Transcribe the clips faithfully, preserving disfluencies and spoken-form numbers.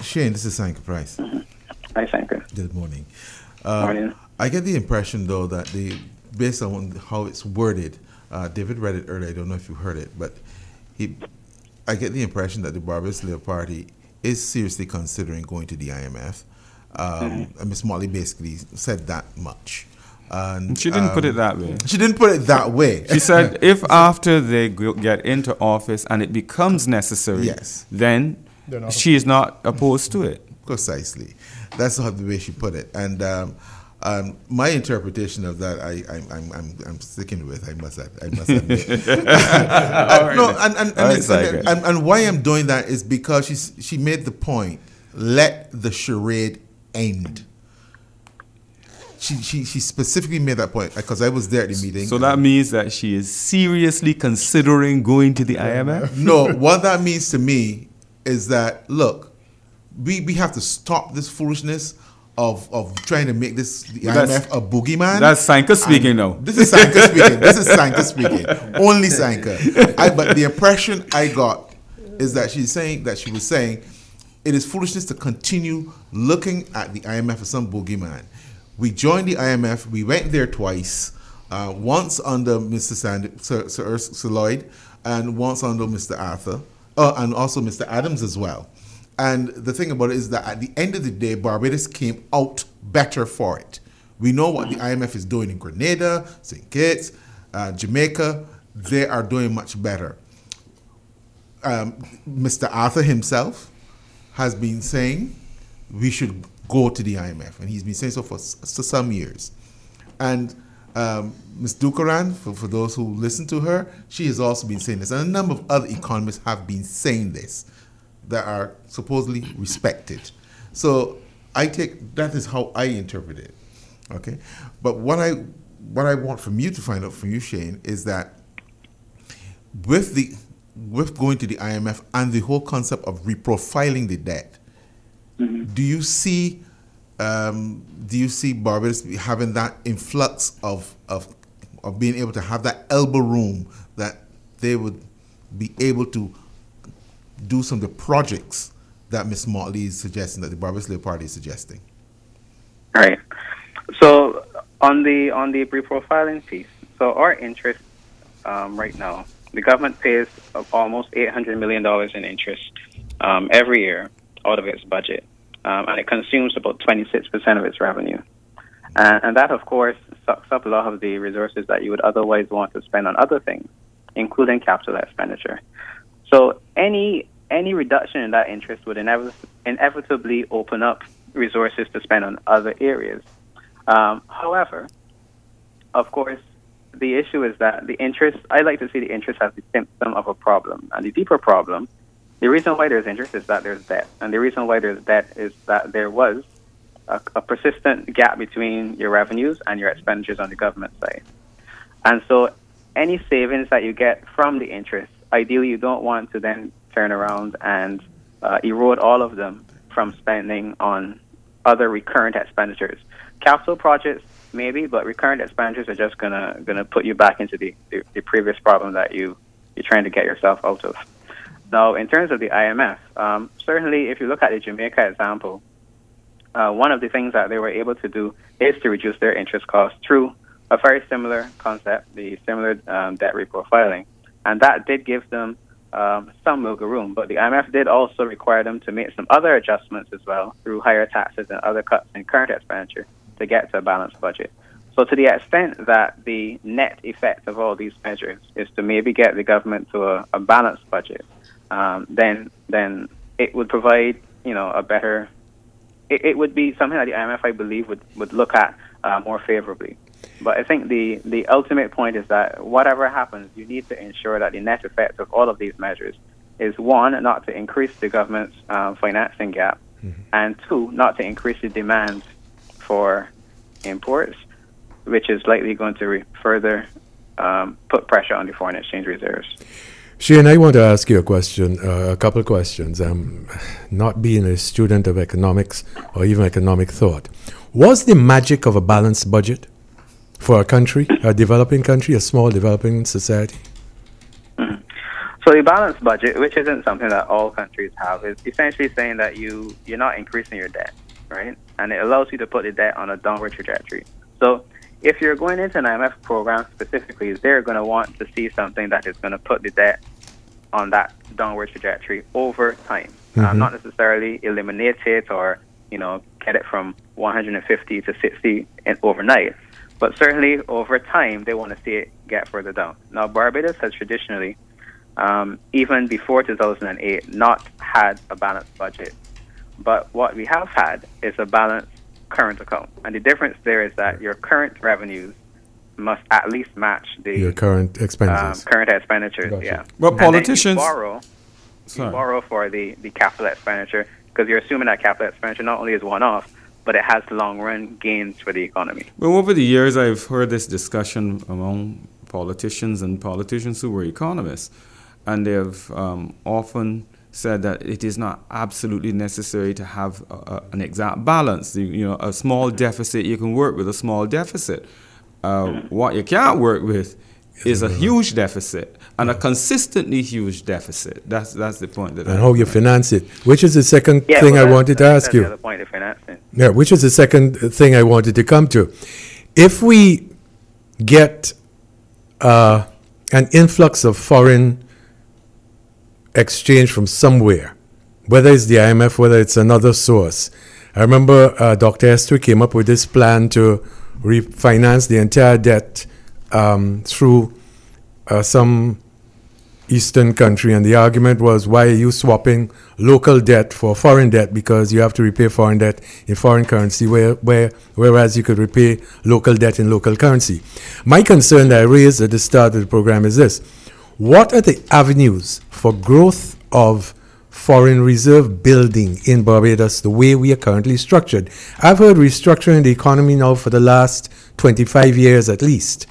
Shane, this is Sanka Price. Mm-hmm. Hi, Sanka. Good morning. Uh, morning. I get the impression, though, that the based on how it's worded, uh, David read it earlier. I don't know if you heard it, but he, I get the impression that the Barbados Labour Party is seriously considering going to the I M F. Um, mm-hmm. And Miz Motley basically said that much. And, she didn't um, put it that way. She didn't put it that way. She said if after they go, get into office and it becomes necessary, yes. then she is not opposed to it. Precisely. That's not the way she put it. And um, um, my interpretation of that, I, I, I'm, I'm, I'm sticking with. I must, I must admit. uh, no, and and and, right, and, and and why I'm doing that is because she she made the point. Let the charade end. She, she she specifically made that point because I was there at the meeting. So that means that she is seriously considering going to the I M F? No, what that means to me is that, look, we, we have to stop this foolishness of, of trying to make this the well, I M F a boogeyman. That's Sanka speaking now. This is Sanka speaking. This is Sanka speaking. Only Sanka. I, but the impression I got is that she's saying that she was saying it is foolishness to continue looking at the I M F as some boogeyman. We joined the I M F. We went there twice. Uh, once under Mister Sand- Sir, Sir, Sir Lloyd, and once under Mister Arthur, uh, and also Mister Adams as well. And the thing about it is that at the end of the day, Barbados came out better for it. We know what the I M F is doing in Grenada, Saint Kitts, uh, Jamaica. They are doing much better. Um, Mister Arthur himself has been saying we should go to the I M F, and he's been saying so for, for some years. And um, Miz Dukaran, for, for those who listen to her, she has also been saying this, and a number of other economists have been saying this that are supposedly respected. So I take that is how I interpret it. Okay, but what I what I want from you to find out from you, Shane, is that with the with going to the I M F and the whole concept of reprofiling the debt. Mm-hmm. Do you see, um, do you see Barbados having that influx of, of of being able to have that elbow room that they would be able to do some of the projects that Miz Motley is suggesting, that the Barbados Labour Party is suggesting? Right. So on the on the reprofiling piece, so our interest um, right now, the government pays almost eight hundred million dollars in interest um, every year out of its budget, um, and it consumes about twenty-six percent of its revenue. Uh, and that, of course, sucks up a lot of the resources that you would otherwise want to spend on other things, including capital expenditure. So any any reduction in that interest would inev- inevitably open up resources to spend on other areas. Um, however, of course, the issue is that the interest, I like to see the interest as the symptom of a problem. And the deeper problem, the reason why there's interest is that there's debt. And the reason why there's debt is that there was a, a persistent gap between your revenues and your expenditures on the government side. And so any savings that you get from the interest, ideally you don't want to then turn around and uh, erode all of them from spending on other recurrent expenditures. Capital projects, maybe, but recurrent expenditures are just gonna gonna put you back into the, the, the previous problem that you, you're trying to get yourself out of. Now, in terms of the I M F, um, certainly if you look at the Jamaica example, uh, one of the things that they were able to do is to reduce their interest costs through a very similar concept, the similar um, debt reprofiling. And that did give them um, some wiggle room. But the I M F did also require them to make some other adjustments as well through higher taxes and other cuts in current expenditure to get to a balanced budget. So to the extent that the net effect of all these measures is to maybe get the government to a, a balanced budget, um, then then it would provide, you know, a better, it, it would be something that the I M F, I believe, would, would look at uh, more favorably. But I think the, the ultimate point is that whatever happens, you need to ensure that the net effect of all of these measures is, one, not to increase the government's uh, financing gap, mm-hmm. and two, not to increase the demand for imports, which is likely going to re- further um, put pressure on the foreign exchange reserves. Shane, I want to ask you a question, uh, a couple of questions. Um, not being a student of economics or even economic thought, what's the magic of a balanced budget for a country, a developing country, a small developing society? Mm-hmm. So the balanced budget, which isn't something that all countries have, is essentially saying that you, you're not increasing your debt, right? And it allows you to put the debt on a downward trajectory. So if you're going into an I M F program specifically, they're going to want to see something that is going to put the debt on that downward trajectory over time. Mm-hmm. Um, not necessarily eliminate it or, you know, get it from one hundred fifty to sixty in overnight. But certainly over time, they want to see it get further down. Now, Barbados has traditionally, um, even before two thousand eight, not had a balanced budget. But what we have had is a balanced current account. And the difference there is that your current revenues must at least match the your current expenses. Um, current expenditures, Gotcha. yeah. But politicians And then you borrow, you borrow for the, the capital expenditure because you're assuming that capital expenditure not only is one-off, but it has long-run gains for the economy. Well, over the years, I've heard this discussion among politicians and politicians who were economists, and they've um, often said that it is not absolutely necessary to have a, a, an exact balance. You, you know, a small deficit, you can work with a small deficit. Uh, mm-hmm. What you can't work with is a huge deficit and a consistently huge deficit. That's that's the point. That and I how you finance it, which is the second yeah, thing well, I wanted to ask that's you. The other point of financing. Yeah, which is the second thing I wanted to come to. If we get uh, an influx of foreign exchange from somewhere, whether it's the I M F, whether it's another source. I remember uh, Doctor Esther came up with this plan to refinance the entire debt um, through uh, some Eastern country, and the argument was, why are you swapping local debt for foreign debt, because you have to repay foreign debt in foreign currency, where, where whereas you could repay local debt in local currency. My concern that I raised at the start of the program is this: what are the avenues for growth of foreign reserve building in Barbados the way we are currently structured? I've heard restructuring the economy now for the last twenty-five years at least,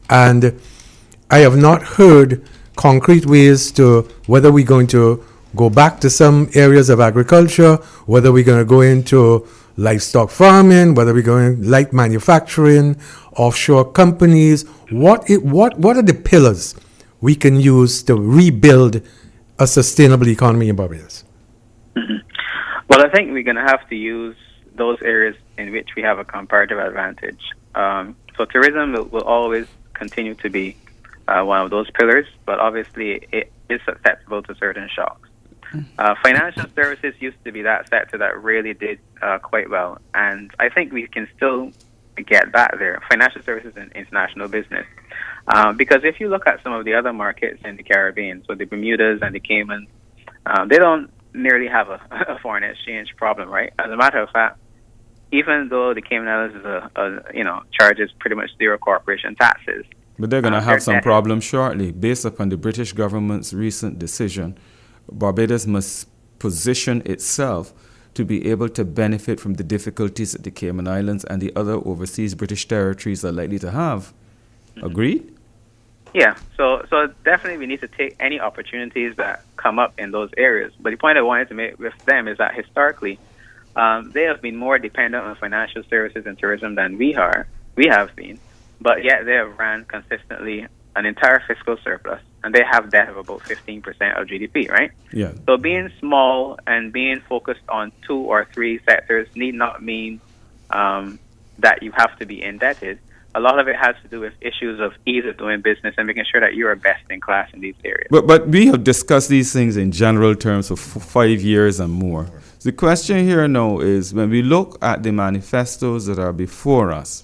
and I have not heard concrete ways to whether we're going to go back to some areas of agriculture, whether we're going to go into livestock farming, whether we're going light manufacturing, offshore companies. What it, what what are the pillars we can use to rebuild a sustainable economy in Barbados? Mm-hmm. Well, I think we're going to have to use those areas in which we have a comparative advantage. Um, so tourism will, will always continue to be uh, one of those pillars, but obviously it is susceptible to certain shocks. Uh, financial services used to be that sector that really did uh, quite well, and I think we can still get that there. Financial services and international business. Um, because if you look at some of the other markets in the Caribbean, so the Bermudas and the Caymans, um, they don't nearly have a, a foreign exchange problem, right? As a matter of fact, even though the Cayman Islands is a, a you know charges pretty much zero corporation taxes, but they're going to um, have some net- problems shortly, based upon the British government's recent decision. Barbados must position itself to be able to benefit from the difficulties that the Cayman Islands and the other overseas British territories are likely to have. Agreed? Yeah, so so definitely we need to take any opportunities that come up in those areas. But the point I wanted to make with them is that historically, um, they have been more dependent on financial services and tourism than we are. We have been, but yet they have ran consistently an entire fiscal surplus, and they have debt of about fifteen percent of G D P, right? Yeah. So being small and being focused on two or three sectors need not mean um, that you have to be indebted. A lot of it has to do with issues of ease of doing business and making sure that you are best in class in these areas. But but we have discussed these things in general terms for f- five years and more. The question here now is, when we look at the manifestos that are before us,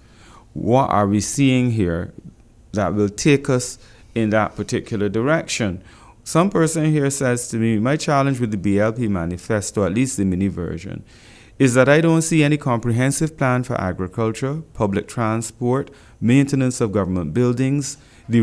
what are we seeing here that will take us in that particular direction? Some person here says to me, my challenge with the B L P manifesto, at least the mini version, is that I don't see any comprehensive plan for agriculture, public transport, maintenance of government buildings, the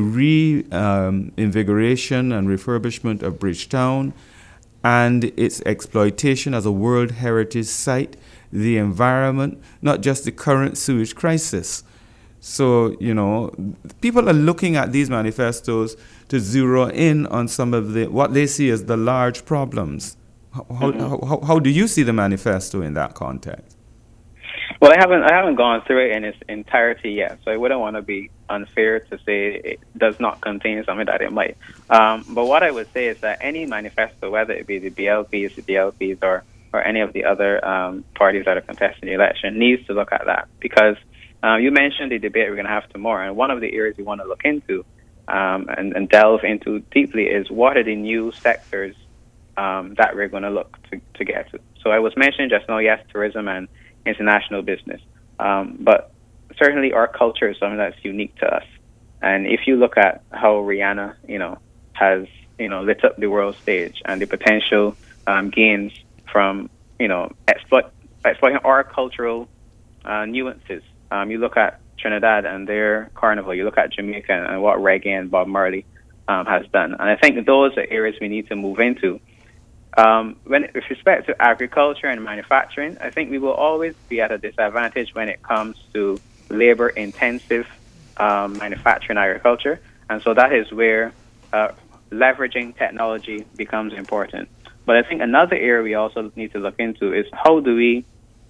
reinvigoration um, and refurbishment of Bridgetown, and its exploitation as a World Heritage Site, the environment, not just the current sewage crisis. So, you know, people are looking at these manifestos to zero in on some of the what they see as the large problems. How, mm-hmm. how, how, how do you see the manifesto in that context? Well, I haven't I haven't gone through it in its entirety yet, so I wouldn't want to be unfair to say it does not contain something that it might. Um, but what I would say is that any manifesto, whether it be the B L Ps, the D L Ps, or, or any of the other um, parties that are contesting the election, needs to look at that. Because uh, you mentioned the debate we're going to have tomorrow, and one of the areas we want to look into um, and, and delve into deeply is what are the new sectors um, that we're going to look to, to get to. So I was mentioning just now, yes, tourism and international business. Um, but certainly our culture is something that's unique to us. And if you look at how Rihanna, you know, has, you know, lit up the world stage and the potential um, gains from, you know, exploit, exploiting our cultural uh, nuances. Um, you look at Trinidad and their carnival. You look at Jamaica and what reggae and Bob Marley um, has done. And I think those are areas we need to move into. Um, when with respect to agriculture and manufacturing, I think we will always be at a disadvantage when it comes to labor-intensive um, manufacturing agriculture, and so that is where uh, leveraging technology becomes important. But I think another area we also need to look into is how do we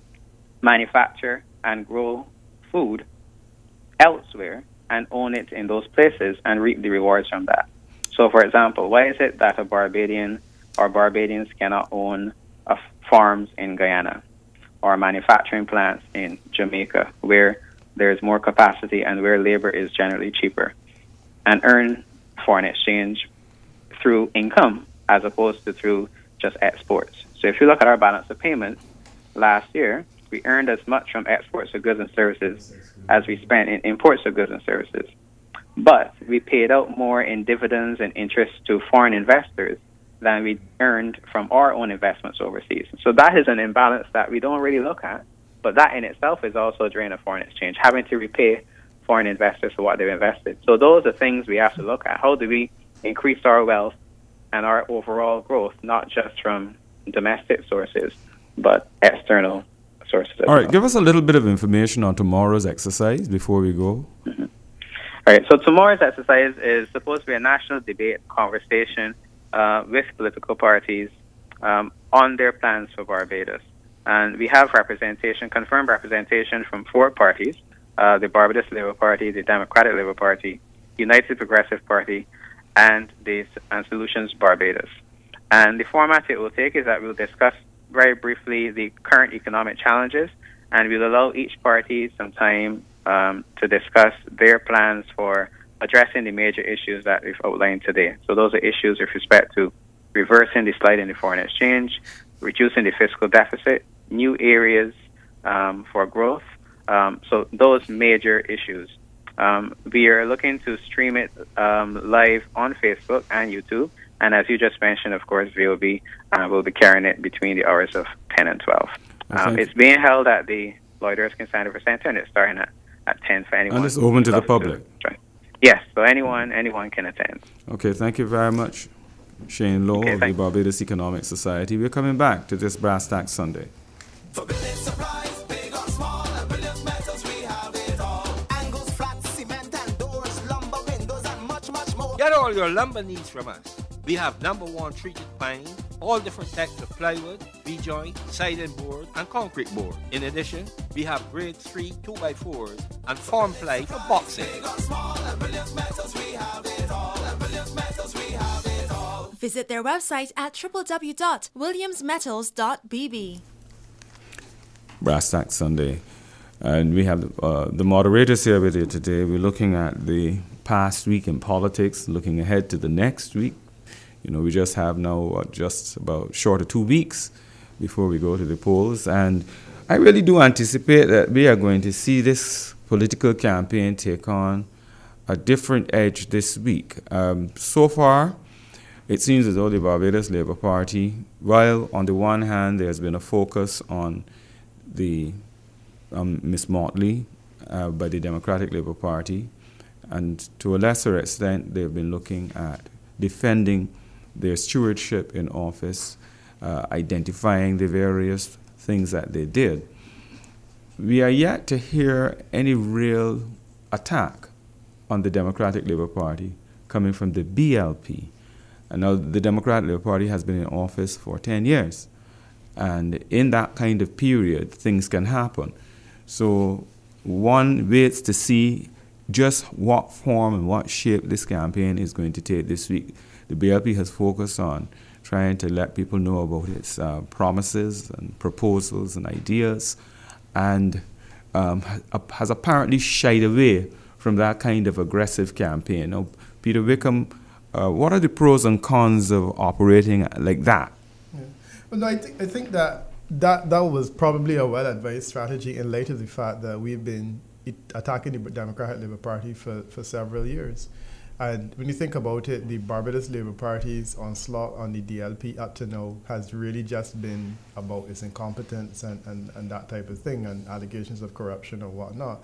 manufacture and grow food elsewhere and own it in those places and reap the rewards from that. So, for example, why is it that a Barbadian or Barbadians cannot own uh, farms in Guyana or manufacturing plants in Jamaica where there's more capacity and where labor is generally cheaper, and earn foreign exchange through income as opposed to through just exports? So if you look at our balance of payments, last year we earned as much from exports of goods and services as we spent in imports of goods and services. But we paid out more in dividends and interest to foreign investors than we earned from our own investments overseas. So that is an imbalance that we don't really look at, but that in itself is also a drain of foreign exchange, having to repay foreign investors for what they've invested. So those are things we have to look at. How do we increase our wealth and our overall growth, not just from domestic sources, but external sources as All right, well. give us a little bit of information on tomorrow's exercise before we go. Mm-hmm. All right, so tomorrow's exercise is supposed to be a national debate conversation uh, with political parties um, on their plans for Barbados. And we have representation, confirmed representation from four parties, uh, the Barbados Labour Party, the Democratic Labour Party, United Progressive Party, and the and Solutions Barbados. And the format it will take is that we'll discuss very briefly the current economic challenges, and we'll allow each party some time um, to discuss their plans for addressing the major issues that we've outlined today. So those are issues with respect to reversing the slide in the foreign exchange, reducing the fiscal deficit, new areas um, for growth. Um, so those major issues. Um, we are looking to stream it um, live on Facebook and YouTube. And as you just mentioned, of course, V O B uh, will be carrying it between the hours of ten and twelve. Um, it's being held at the Lloyd Erskine Center Center, and it's starting at, at ten for anyone. And it's open to the public? To yes, so anyone anyone can attend. Okay, thank you very much, Shane Lowe okay, of the Barbados Economic Society. We're coming back to this Brass Tack Sunday. For building supplies, big or small, and brilliant metals, we have it all. Angles, flats, cement and doors, lumber, windows, and much, much more. Get all your lumber needs from us. We have number one treated pine, all different types of plywood, V-joint, siding board, and concrete board. In addition, we have grade three two by fours and form ply for boxing. Big or small, and brilliant metals, we have it all. And brilliant metals, we have it all. Visit their website at w w w dot williams metals dot b b. Brass Tack Sunday. And we have uh, the moderators here with you today. We're looking at the past week in politics, looking ahead to the next week. You know, we just have now uh, just about short of two weeks before we go to the polls. And I really do anticipate that we are going to see this political campaign take on a different edge this week. Um, so far, it seems as though the Barbados Labour Party, while on the one hand there's been a focus on the um, Miss Motley uh, by the Democratic Labour Party, and to a lesser extent they've been looking at defending their stewardship in office, uh, identifying the various things that they did. We are yet to hear any real attack on the Democratic Labour Party coming from the B L P. And now the Democratic Labour Party has been in office for ten years. And in that kind of period, things can happen. So one waits to see just what form and what shape this campaign is going to take this week. The B L P has focused on trying to let people know about its uh, promises and proposals and ideas, and um, ha- has apparently shied away from that kind of aggressive campaign. Now, Peter Wickham, uh, what are the pros and cons of operating like that? Yeah. Well, no, I, th- I think that, that that was probably a well-advised strategy in light of the fact that we've been it, attacking the Democratic Labour Party for, for several years. And when you think about it, the Barbados Labour Party's onslaught on the D L P up to now has really just been about its incompetence and, and, and that type of thing, and allegations of corruption or whatnot.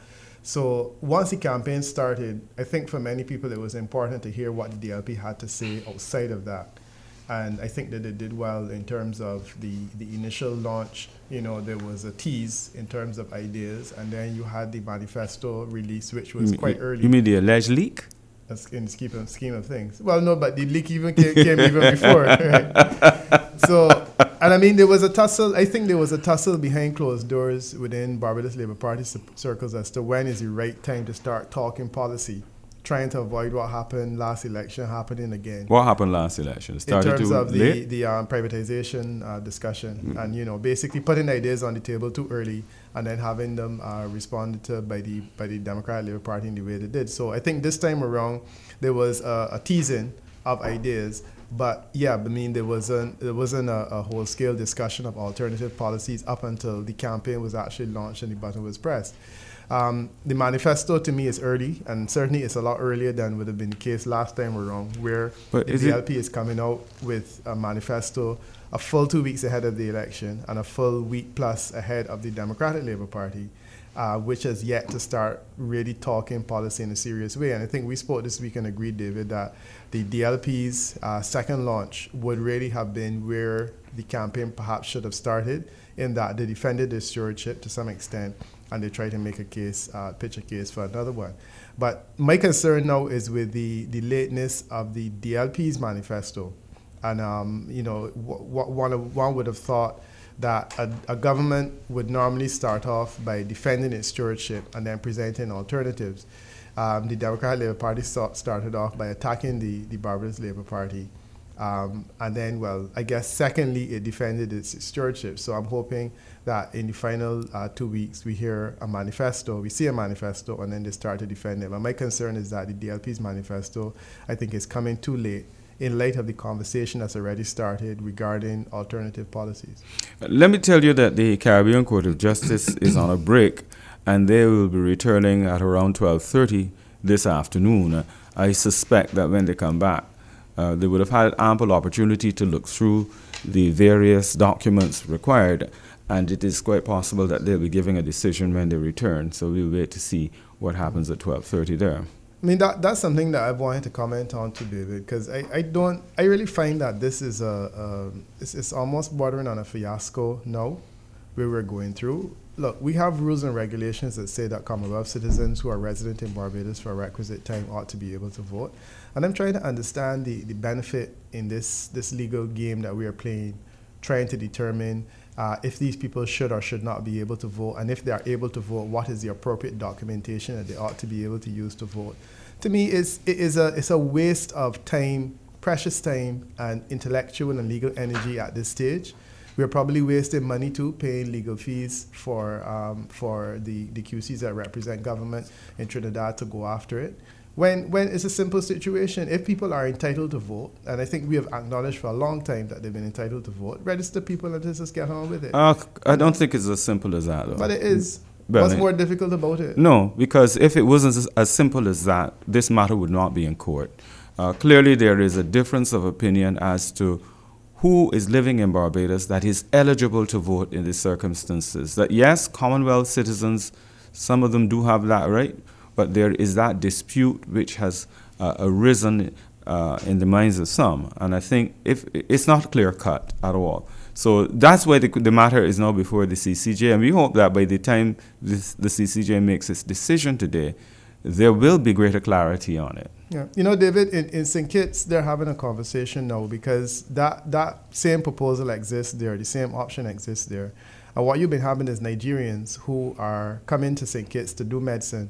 So once the campaign started, I think for many people it was important to hear what the D L P had to say outside of that. And I think that they did well in terms of the, the initial launch. You know, there was a tease in terms of ideas, and then you had the manifesto release, which was You mean- quite early. You mean the alleged leak? That's in the scheme of, scheme of things. Well, no, but the leak even came, came even before. Right? So, and I mean, there was a tussle. I think there was a tussle behind closed doors within Barbados Labour Party c- circles as to when is the right time to start talking policy, trying to avoid what happened last election happening again. What happened last election? It In started terms too of the, late? the um, privatization uh, discussion, and you know, basically putting ideas on the table too early, and then having them uh, responded to by the by the Democratic Labour Party in the way they did. So I think this time around there was a, a teasing of ideas, but yeah, I mean there wasn't there wasn't a, a whole scale discussion of alternative policies up until the campaign was actually launched and the button was pressed. Um, the manifesto to me is early, and certainly it's a lot earlier than would have been the case last time around, where But the is D it- L P is coming out with a manifesto a full two weeks ahead of the election and a full week plus ahead of the Democratic Labour Party, uh, which has yet to start really talking policy in a serious way. And I think we spoke this week and agreed, David, that the D L P's uh, second launch would really have been where the campaign perhaps should have started, in that they defended their stewardship to some extent, and they tried to make a case, uh, pitch a case for another one. But my concern now is with the, the lateness of the D L P's manifesto. And, um, you know, w- w- one, of, one would have thought that a, a government would normally start off by defending its stewardship and then presenting alternatives. Um, the Democratic Labour Party sta- started off by attacking the, the Barbados Labour Party. Um, and then, well, I guess secondly, it defended its stewardship. So I'm hoping that in the final uh, two weeks, we hear a manifesto, we see a manifesto, and then they start to defend it. But my concern is that the D L P's manifesto, I think, is coming too late in light of the conversation that's already started regarding alternative policies. Let me tell you that the Caribbean Court of Justice is on a break, and they will be returning at around twelve thirty this afternoon. I suspect that when they come back, uh, they would have had ample opportunity to look through the various documents required, and it is quite possible that they'll be giving a decision when they return. So we'll wait to see what happens at twelve thirty there. I mean, that that's something that I've wanted to comment on too, David, because I, I don't, I really find that this is a, a it's, it's almost bordering on a fiasco now, where we're going through. Look, we have rules and regulations that say that Commonwealth citizens who are resident in Barbados for a requisite time ought to be able to vote. And I'm trying to understand the, the benefit in this, this legal game that we are playing, trying to determine uh, if these people should or should not be able to vote, and if they are able to vote, what is the appropriate documentation that they ought to be able to use to vote. To me, it's, it is a, it's a waste of time, precious time, and intellectual and legal energy at this stage. We're probably wasting money too, paying legal fees for um, for the, the Q Cs that represent government in Trinidad to go after it. When when it's a simple situation, if people are entitled to vote, and I think we have acknowledged for a long time that they've been entitled to vote, register people and just get on with it. Uh, I don't think it's as simple as that, though. But it is. Well, What's it- more difficult about it? No, because if it wasn't as, as simple as that, this matter would not be in court. Uh, clearly, there is a difference of opinion as to who is living in Barbados that is eligible to vote in these circumstances. That yes, Commonwealth citizens, some of them do have that right, but there is that dispute which has uh, arisen uh, in the minds of some, and I think if it's not clear cut at all. So that's why the, the matter is now before the C C J, and we hope that by the time this, the C C J makes its decision today, there will be greater clarity on it. Yeah, you know, David, in, in Saint Kitts, they're having a conversation now because that, that same proposal exists there, the same option exists there. And what you've been having is Nigerians who are coming to Saint Kitts to do medicine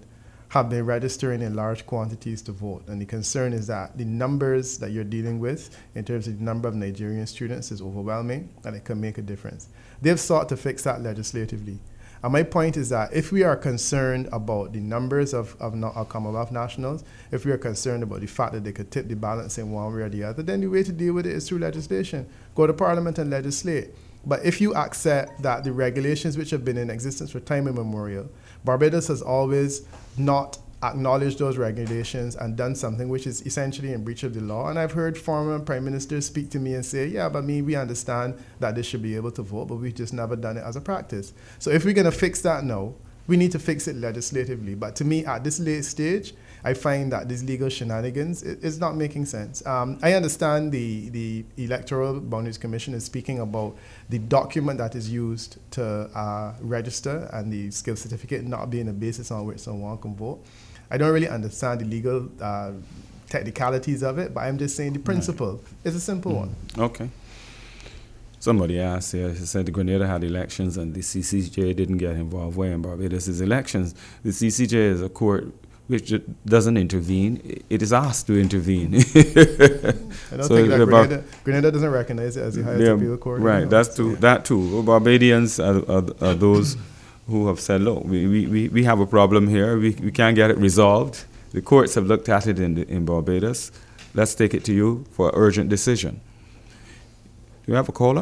have been registering in large quantities to vote. And the concern is that the numbers that you're dealing with in terms of the number of Nigerian students is overwhelming, and it can make a difference. They've sought to fix that legislatively. And my point is that if we are concerned about the numbers of, of, no, of Commonwealth nationals, if we are concerned about the fact that they could tip the balance in one way or the other, then the way to deal with it is through legislation. Go to Parliament and legislate. But if you accept that the regulations which have been in existence for time immemorial, Barbados has always not acknowledged those regulations and done something which is essentially in breach of the law. And I've heard former prime ministers speak to me and say, yeah, but me, we understand that they should be able to vote, but we've just never done it as a practice. So if we're going to fix that now, we need to fix it legislatively. But to me, at this late stage, I find that these legal shenanigans it, it's not making sense. Um, I understand the, the Electoral Boundaries Commission is speaking about the document that is used to uh, register and the skill certificate not being a basis on which someone can vote. I don't really understand the legal uh, technicalities of it, but I'm just saying the principle right. is a simple mm. one. Okay. Somebody asked here, he said the Grenada had elections and the C C J didn't get involved. Where in Barbados is elections? The C C J is a court which doesn't intervene. It is asked to intervene. I don't so think that Grenada, Grenada doesn't recognize it as the highest yeah, appeal court. Right, know, that's so too, yeah. that too. Barbadians are, are, are those who have said, look, we, we, we have a problem here. We, we can't get it resolved. The courts have looked at it in, the, in Barbados. Let's take it to you for an urgent decision. Do you have a caller?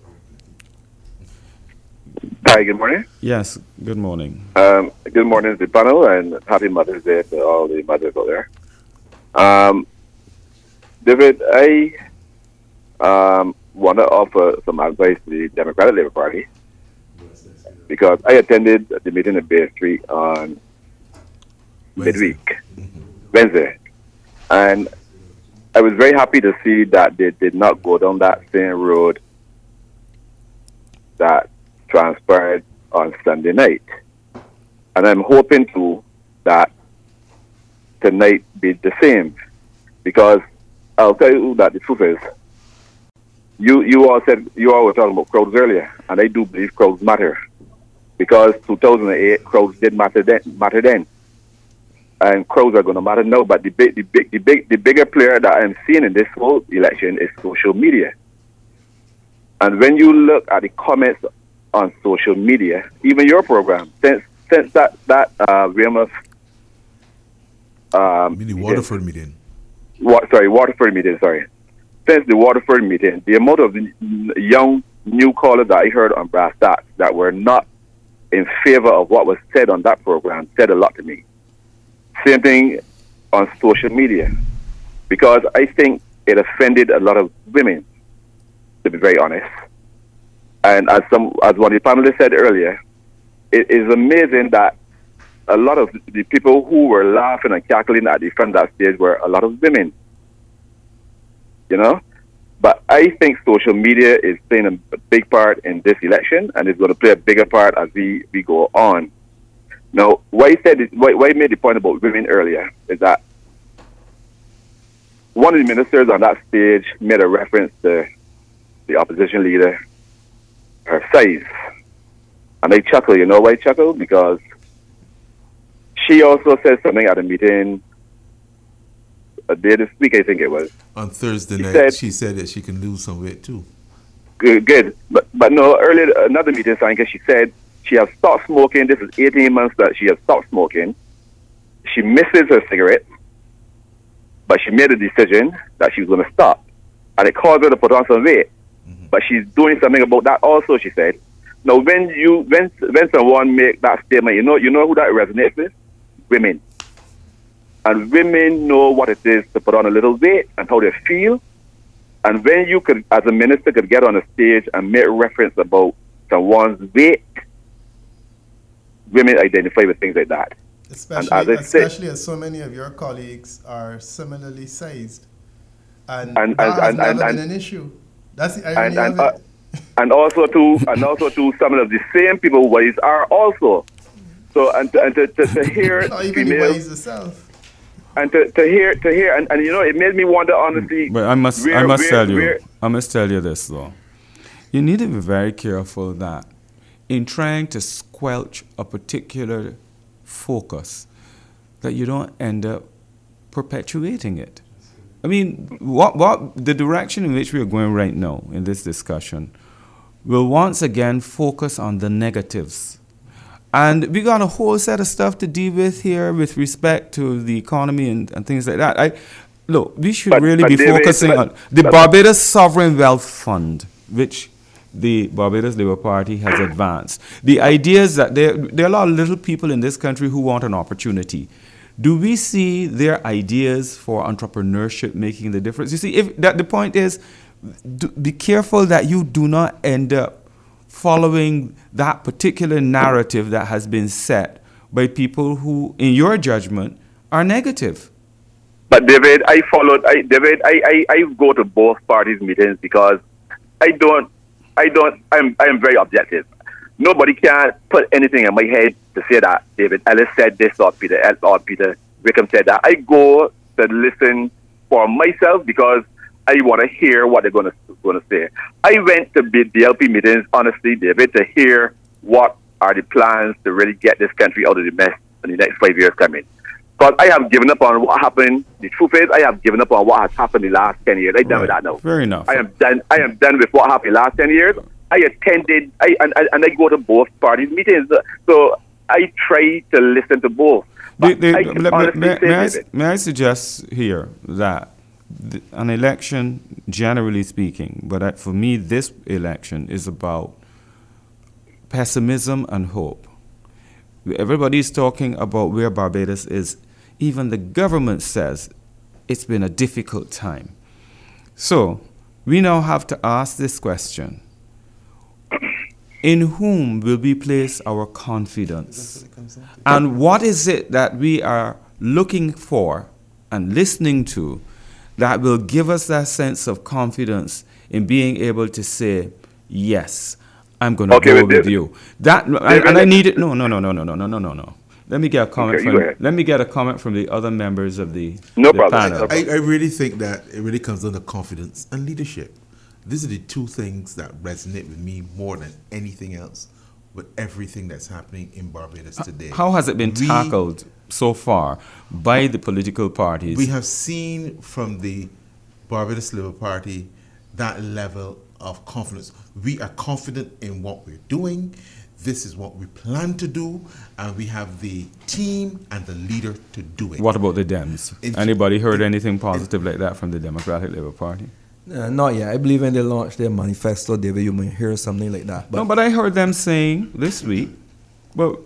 Hi, good morning. Yes, good morning. Um, good morning to the panel, and happy Mother's Day to all the mothers out there. Um, David, I um, want to offer some advice to the Democratic Labour Party, because I attended the meeting in Bay Street on Wednesday. midweek, Wednesday, and I was very happy to see that they did not go down that same road that transpired on Sunday night. And I'm hoping to that tonight be the same, because I'll tell you that the truth is, you you all said, you all were talking about crowds earlier, and I do believe crowds matter, because two thousand eight crowds did matter then, matter then, and crowds are going to matter now. But the big, the big, the big, the bigger player that I'm seeing in this whole election is social media. And when you look at the comments on social media, even your program, since since that that uh, Weymouth, um, the Waterford meeting. What, sorry, Waterford meeting. Sorry, since the Waterford meeting, the amount of young new callers that I heard on Brass Tacks that were not in favor of what was said on that program said a lot to me. Same thing on social media, because I think it offended a lot of women, to be very honest. And as some, as one of the panelists said earlier, it is amazing that a lot of the people who were laughing and cackling at the front of that stage were a lot of women. You know? But I think social media is playing a big part in this election, and it's going to play a bigger part as we, we go on. Now, why I said it, why, why I made the point about women earlier is that one of the ministers on that stage made a reference to the opposition leader, her size. And I chuckle, you know why I chuckle? Because she also said something at a meeting a day this week, I think it was. On Thursday she night, said, she said that she can lose some weight too. Good, good. But, but no, earlier, another meeting, Sanka, she said she has stopped smoking. This is eighteen months that she has stopped smoking. She misses her cigarettes, but she made a decision that she was going to stop. And it caused her to put on some weight. Mm-hmm. But she's doing something about that also, she said. Now, when you when when someone make that statement, you know you know who that resonates with? Women. And women know what it is to put on a little weight and how they feel. And when you could, as a minister, could get on a stage and make reference about someone's weight, women identify with things like that. Especially, as especially said, as so many of your colleagues are similarly sized. And, and that and, has and, never and, been and, an issue. That's the irony and, and, of it. uh, and also to and also to some of the same people ways are also. So and to, and to, to, to hear Not even the females, ways itself. and to, to hear to hear and, and you know it made me wonder honestly. But I must where, I must where, tell you where, I must tell you this though. You need to be very careful that in trying to squelch a particular focus, that you don't end up perpetuating it. I mean, what what the direction in which we are going right now in this discussion will once again focus on the negatives. And we got a whole set of stuff to deal with here with respect to the economy and, and things like that. I look, we should But- really but be David, focusing but- on the but- Barbados Sovereign Wealth Fund, which the Barbados Labour Party has advanced. The idea is that there, there are a lot of little people in this country who want an opportunity. Do we see their ideas for entrepreneurship making the difference? You see, if that the point is, do, be careful that you do not end up following that particular narrative that has been set by people who, in your judgment, are negative. But David, I followed. I, David, I, I, I go to both parties' meetings because I don't. I don't. I'm. I'm very objective. Nobody can put anything in my head to say that David Ellis said this or Peter El- or Peter Wickham said that. I go to listen for myself because I want to hear what they're going to going to say. I went to B- D L P meetings, honestly, David, to hear what are the plans to really get this country out of the mess in the next five years coming. Because I have given up on what happened. The truth is, I have given up on what has happened in the last ten years. I'm done with that now. Fair enough. I am done. I am done with what happened in the last ten years. I attended, I and, and I go to both parties' meetings, so I try to listen to both. The- But the- I can let- honestly may, say, may I, David, may I suggest here that th- an election, generally speaking, but I, for me, this election is about pessimism and hope. Everybody's talking about where Barbados is. Even the government says it's been a difficult time. So we now have to ask this question. In whom will we place our confidence? And what is it that we are looking for and listening to that will give us that sense of confidence in being able to say, yes, I'm going to Okay, go but with David- you. That and, David- and I need it. No, no, no, no, no, no, no, no, no, no. Let me get a comment Okay, you from. go ahead. Let me get a comment from the other members of the, No the problem. panel. I, I really think that it really comes down to confidence and leadership. These are the two things that resonate with me more than anything else with everything that's happening in Barbados today. How has it been We- tackled so far by the political parties? We have seen from the Barbados Labour Party that level of confidence. We are confident in what we're doing. This is what we plan to do, and we have the team and the leader to do it. What about the Dems? In- Anybody heard in- anything positive like that from the Democratic Labour Party? Uh, not yet. I believe when they launch their manifesto, David, you might hear something like that. But no, but I heard them saying this week, well,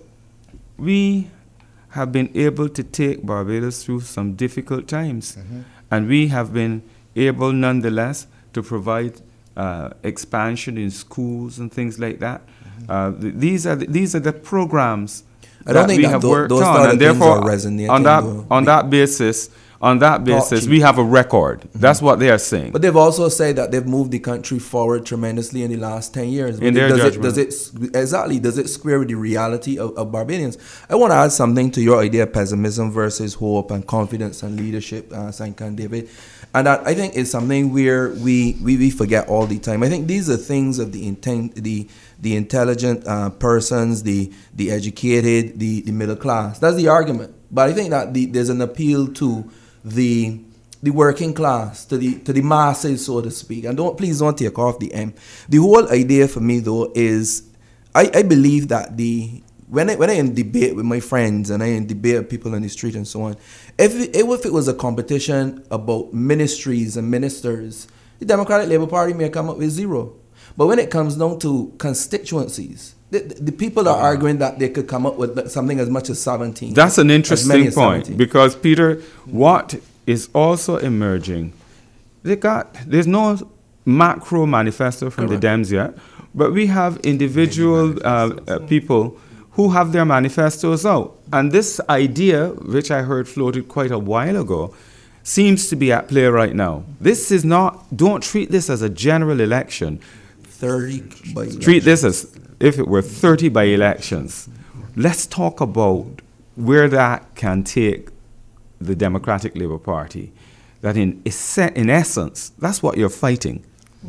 we have been able to take Barbados through some difficult times, and we have been able, nonetheless, to provide uh, expansion in schools and things like that. Uh, th- these are the, these are the programs I don't that think we that have tho- worked those on, sort of and things therefore, are resonating, on that though. on that basis, on that basis, cheap. we have a record. That's what they are saying. But they've also said that they've moved the country forward tremendously in the last ten years. In But their does judgment. It, does it s- exactly does it square with the reality of, of Barbadians? I want to add something to your idea of pessimism versus hope and confidence and leadership, uh, Sanka and David, and that I think is something where we, we we forget all the time. I think these are things of the intent, the the intelligent uh, persons, the the educated, the the middle class. That's the argument. But I think that the, there's an appeal to the the working class, to the to the masses, so to speak. And don't please don't take off the M. The whole idea for me though is I, I believe that the when I when I in debate with my friends and I in debate with people on the street and so on, if it, if it was a competition about ministries and ministers, the Democratic Labour Party may come up with zero. But when it comes down to constituencies, the, the people are arguing that they could come up with something as much as seventeen. That's an as many interesting as point seventeen. because Peter, what is also emerging, they got there's no macro manifesto from the Dems yet, but we have individual uh, uh, people who have their manifestos out, and this idea, which I heard floated quite a while ago, seems to be at play right now. This is not. Don't treat this as a general election. thirty by Treat this as if it were thirty by elections. Let's talk about where that can take the Democratic Labour Party. That in, esse- in essence, that's what you're fighting.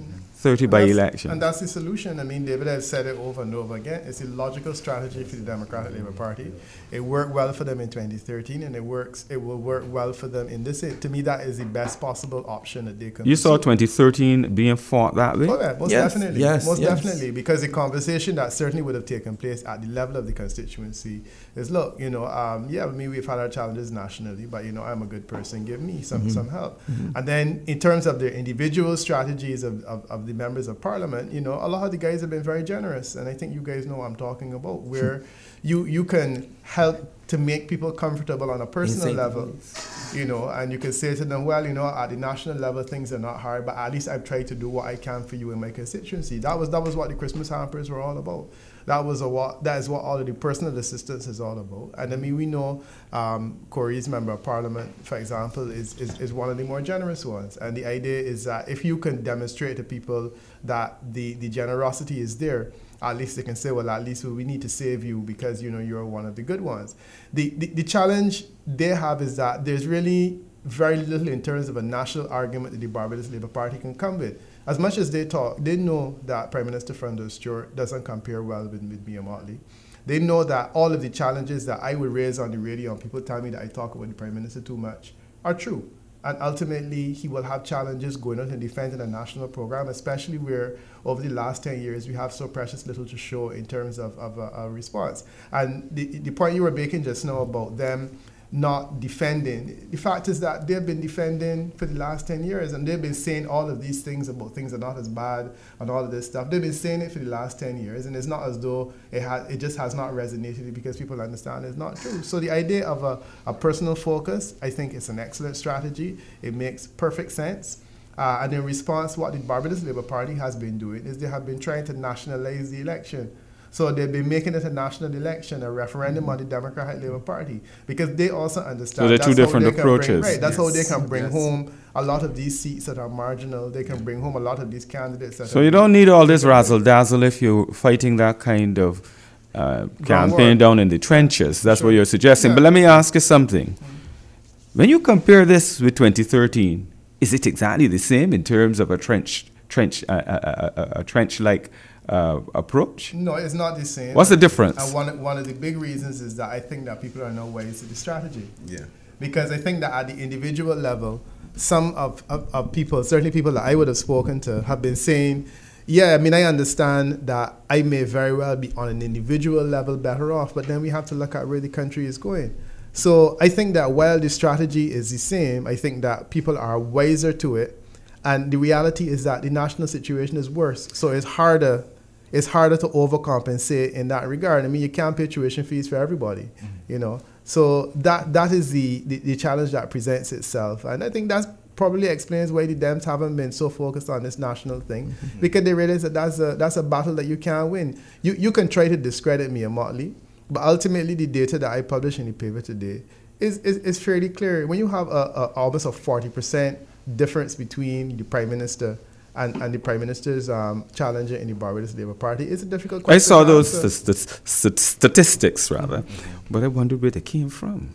thirty And by that's- election. And that's the solution. I mean, David has said it over and over again. It's a logical strategy for the Democratic Labour Party. It worked well for them in twenty thirteen, and it works. It will work well for them in this. To me, that is the best possible option that they can. You saw pursue. twenty thirteen being fought that way? Oh, yeah, most Yes, definitely. yes, most yes. definitely. Because the conversation that certainly would have taken place at the level of the constituency is, look, you know, um, yeah, I mean, we've had our challenges nationally, but, you know, I'm a good person, give me some, some help. And then in terms of the individual strategies of, of, of the members of parliament, you know, a lot of the guys have been very generous. And I think you guys know what I'm talking about, where you, you can help to make people comfortable on a personal Insane. level, you know, and you can say to them, well, you know, at the national level, things are not hard, but at least I've tried to do what I can for you in my constituency. That was that was what the Christmas hampers were all about. That was a what that is what all of the personal assistance is all about. And I mean, we know um, Corey's member of parliament, for example, is, is is one of the more generous ones. And the idea is that if you can demonstrate to people that the the generosity is there, at least they can say, well, at least we need to save you because, you know, you're one of the good ones. The, the the challenge they have is that there's really very little in terms of a national argument that the Barbados Labour Party can come with. As much as they talk, they know that Prime Minister Freundel Stewart doesn't compare well with, with Mia Mottley. They know that all of the challenges that I would raise on the radio and people tell me that I talk about the Prime Minister too much are true. And ultimately, he will have challenges going out and defending a national program, especially where over the last ten years, we have so precious little to show in terms of, of a, a response. And the, the point you were making just now about them not defending, the fact is that they've been defending for the last ten years, and they've been saying all of these things about things are not as bad and all of this stuff. They've been saying it for the last ten years, and it's not as though it, has, it just has not resonated because people understand it's not true. So the idea of a, a personal focus, I think it's an excellent strategy. It makes perfect sense. Uh, and in response, what the Barbados Labour Party has been doing is they have been trying to nationalize the election. So they've been making it a national election, a referendum on the Democratic Labour Party, because they also understand So they're that's two how different they can approaches. Bring, right, that's how Yes. they can bring Yes. home a lot of these seats that are marginal. They can bring home a lot of these candidates. That So are you don't need all this razzle dazzle if you're fighting that kind of uh, campaign war. down in the trenches. That's Sure. what you're suggesting. Yeah. But let me ask you something. When you compare this with twenty thirteen, is it exactly the same in terms of a trench, trench, uh, uh, uh, a trench-like uh, approach? No, it's not the same. What's the difference? And one, one of the big reasons is that I think that people are now wise to the strategy. Yeah. Because I think that at the individual level, some of, of, of people, certainly people that I would have spoken to, have been saying, yeah, I mean, I understand that I may very well be on an individual level better off, but then we have to look at where the country is going. So I think that while the strategy is the same, I think that people are wiser to it. And the reality is that the national situation is worse. So it's harder it's harder to overcompensate in that regard. I mean, you can't pay tuition fees for everybody, mm-hmm. you know. So that that is the, the, the challenge that presents itself. And I think that probably explains why the Dems haven't been so focused on this national thing, mm-hmm. because they realize that that's a, that's a battle that you can't win. You, you can try to discredit Mia Mottley, but ultimately the data that I published in the paper today is, is, is fairly clear. When you have a, a, almost a forty percent difference between the Prime Minister And, and the Prime Minister's um, challenger in the Barbados Labour Party, it's a difficult question. I saw to those answer. st- st- st- statistics, rather, mm-hmm. but I wondered where they came from.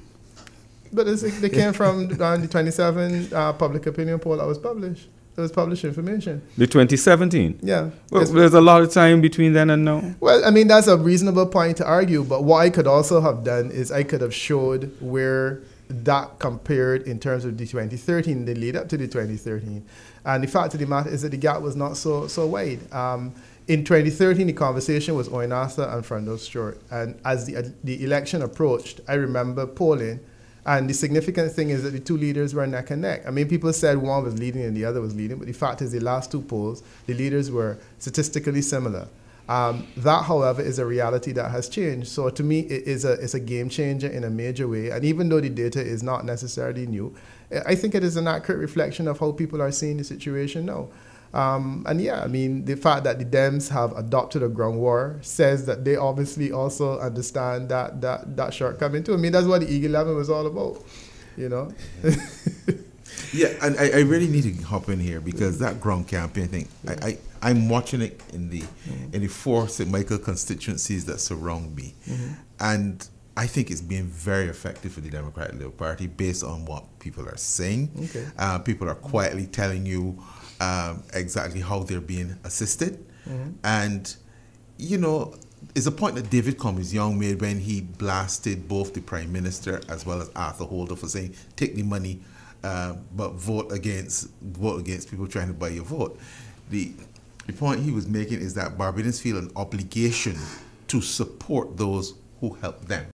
But it's, they came from uh, the twenty-seven uh, public opinion poll that was published. It was published information. The twenty seventeen? Yeah. Well, there's a lot of time between then and now. Well, I mean, that's a reasonable point to argue, but what I could also have done is I could have showed where that compared in terms of the twenty thirteen, the lead up to the twenty thirteen. And the fact of the matter is that the gap was not so so wide. Um, in twenty thirteen, the conversation was Owen Arthur and Freundel Stewart. And as the, uh, the election approached, I remember polling, and the significant thing is that the two leaders were neck and neck. I mean, people said one was leading and the other was leading, but the fact is the last two polls, the leaders were statistically similar. Um, that, however, is a reality that has changed. So to me, it is a, it's a game changer in a major way. And even though the data is not necessarily new, I think it is an accurate reflection of how people are seeing the situation now. Um, and yeah, I mean, the fact that the Dems have adopted a ground war says that they obviously also understand that that, that shortcoming too. I mean, that's what the Eagle eleven was all about, you know? Yeah, and I, I really need to hop in here because that ground campaign thing, I, I, I'm watching it in the mm-hmm. in the four Saint Michael constituencies that surround me. Mm-hmm. And I think it's been very effective for the Democratic Labour Party based on what people are saying. Okay. Uh, people are quietly telling you um, exactly how they're being assisted. And, you know, it's a point that David Cummings Young made when he blasted both the Prime Minister as well as Arthur Holder for saying, take the money, uh, but vote against vote against people trying to buy your vote. The, the point he was making is that Barbadians feel an obligation to support those who help them.